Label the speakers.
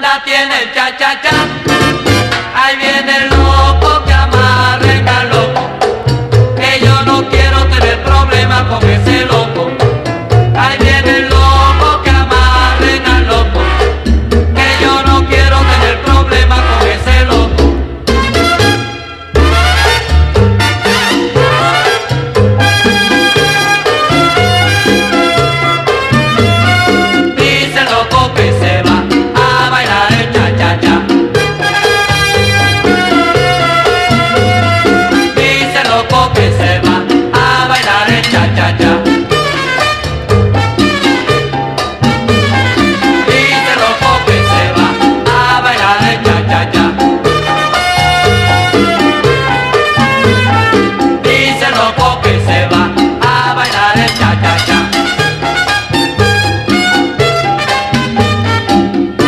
Speaker 1: ya tiene el cha-cha-cha. Ahí viene el loco que amarren al loco, que yo no quiero tener problemas con ese loco. Ahí viene el loco que amarren al loco, que yo no quiero tener problemas con ese loco. Dice el loco que se va a bailar el cha-cha-cha. Dice el loco que se va